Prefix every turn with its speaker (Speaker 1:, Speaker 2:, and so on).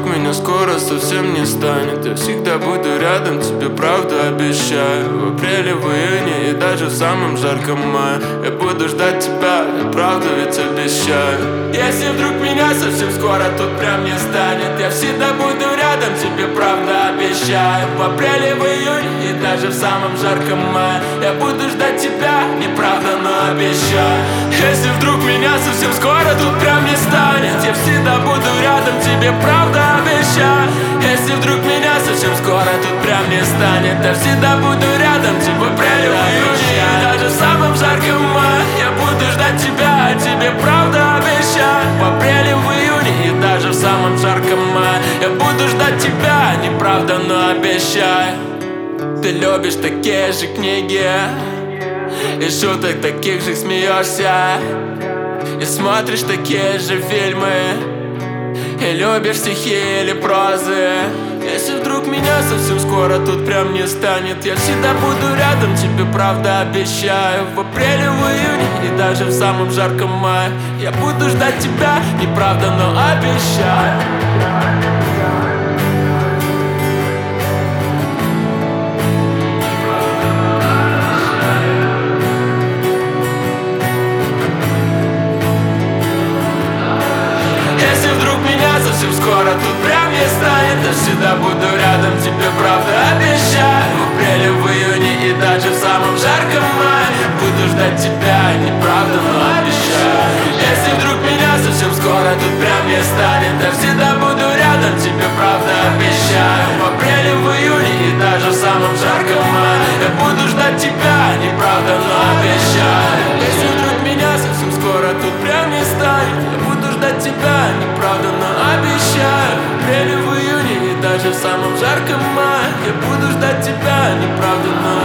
Speaker 1: вдруг меня скоро совсем не станет, я всегда буду рядом, тебе правду обещаю. В апреле, в июне и даже в самом жарком мае я буду ждать тебя, я правду ведь обещаю. Если вдруг меня совсем скоро тут прям не станет, я всегда буду рядом, тебе правда обещаю. В апреле, в июне и даже в самом жарком мае я буду ждать тебя, неправда, но обещаю. Если вдруг меня совсем скоро тут прям не станет, я всегда буду рядом, тебе правда обещаю. Если вдруг меня совсем скоро тут прям не станет, я всегда буду рядом, тебе в апреле, в июне и даже в самом жарком мае я буду ждать тебя, тебе правда обещаю. В апреле, в июне и даже в самом жарком мае я буду ждать тебя, неправда, но обещаю. Ты любишь такие же книги и шуток таких же смеешься, и смотришь такие же фильмы, и любишь стихи или прозы. Если вдруг меня совсем скоро тут прям не станет, я всегда буду рядом, тебе правда обещаю. В апреле, в июне и даже в самом жарком мае я буду ждать тебя, неправда, но обещаю. Совсем скоро тут прям не станет, я всегда буду рядом, тебе правда обещаю. В апреле, в июне и даже в самом жарком мае буду ждать тебя, неправда, но обещаю. Если вдруг меня совсем скоро тут прям не станет, я всегда буду рядом, тебе правда обещаю. В апреле, в июне и даже в самом жарком мае я буду ждать тебя, неправда, но обещаю. Если вдруг меня совсем скоро тут прям не станет, я буду ждать тебя, неправда, но обещаю. В апреле, в июне и даже в самом жарком мае я буду ждать тебя, неправда, но